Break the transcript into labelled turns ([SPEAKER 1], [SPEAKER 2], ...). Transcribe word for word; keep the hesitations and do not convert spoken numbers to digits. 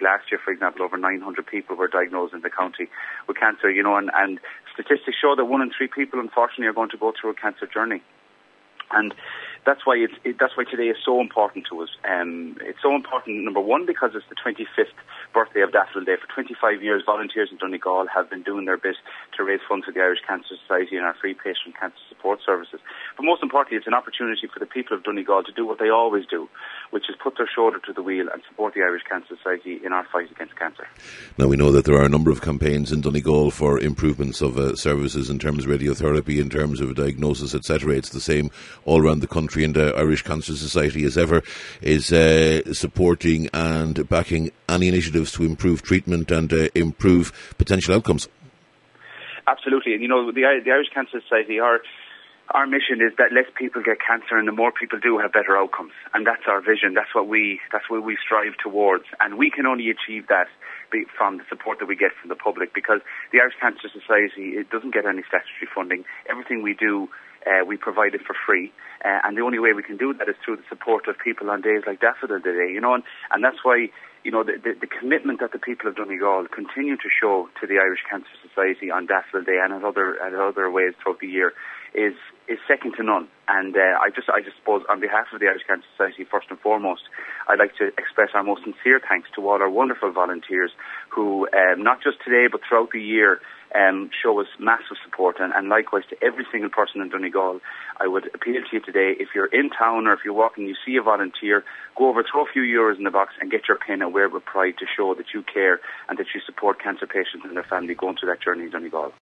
[SPEAKER 1] last year, for example, over nine hundred people were diagnosed in the county with cancer, you know, and, and statistics show that one in three people, unfortunately, are going to go through a cancer journey. And that's why it's, it, that's why today is so important to us. Um, it's so important, number one, because it's the twenty-fifth birthday of Daffodil Day. For twenty-five years, volunteers in Donegal have been doing their bit to raise funds for the Irish Cancer Society and our free patient cancer support services. But most importantly, it's an opportunity for the people of Donegal to do what they always do, which is put their shoulder to the wheel and support the Irish Cancer Society in our fight against cancer.
[SPEAKER 2] Now, we know that there are a number of campaigns in Donegal for improvements of uh, services in terms of radiotherapy, in terms of diagnosis, et cetera. It's the same all around the country, and the Irish Cancer Society, as ever, is uh, supporting and backing any initiatives to improve treatment and uh, improve potential outcomes.
[SPEAKER 1] Absolutely. And, you know, the, the Irish Cancer Society, our, our mission is that less people get cancer and the more people do have better outcomes. And that's our vision. That's what we, that's what we strive towards. And we can only achieve that from the support that we get from the public, because the Irish Cancer Society, it doesn't get any statutory funding. Everything we do, Uh, we provide it for free, uh, and the only way we can do that is through the support of people on days like Daffodil Day, you know, and, and that's why, you know, the, the, the commitment that the people of Donegal continue to show to the Irish Cancer Society on Daffodil Day and in other, and other ways throughout the year is is second to none. And uh, I just I just suppose on behalf of the Irish Cancer Society, first and foremost, I'd like to express our most sincere thanks to all our wonderful volunteers who, um, not just today but throughout the year, Um, show us massive support, and, and likewise to every single person in Donegal. I would appeal to you today, if you're in town or if you're walking, you see a volunteer, go over, throw a few euros in the box and get your pin and wear it with pride to show that you care and that you support cancer patients and their family going through that journey in Donegal.